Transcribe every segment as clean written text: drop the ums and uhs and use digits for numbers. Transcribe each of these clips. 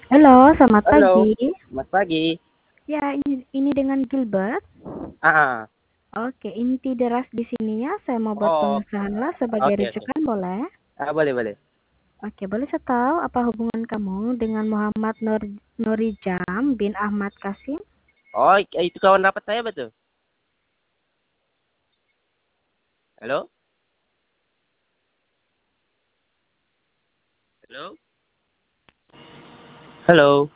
Halo, selamat Halo, pagi. selamat pagi. Ya, ini dengan Gilbert. Ah, ah. Oke, inti deras di sini ya. Saya mau buat Oh, pemesanan sebagai oke oke. rujukan, boleh? Boleh boleh. Oke, boleh saya tahu apa hubungan kamu dengan Muhammad Nurijam bin Ahmad Kasim? Oh, itu kawan rapat saya betul. Halo, halo, halo,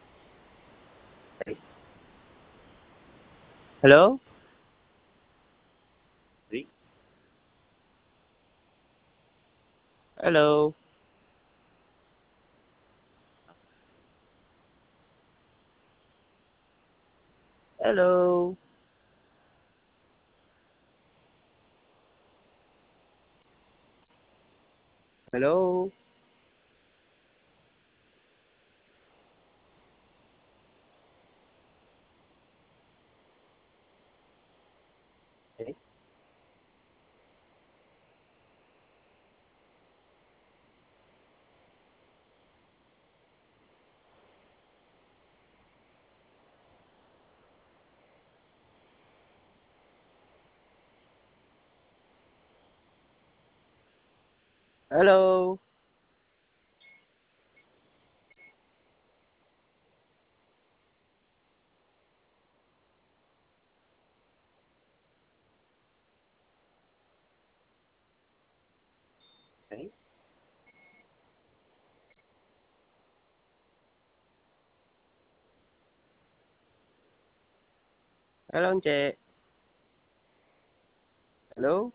halo. Halo, halo. Halo. Eh, Halo. Eh, Halo, Cek. Halo.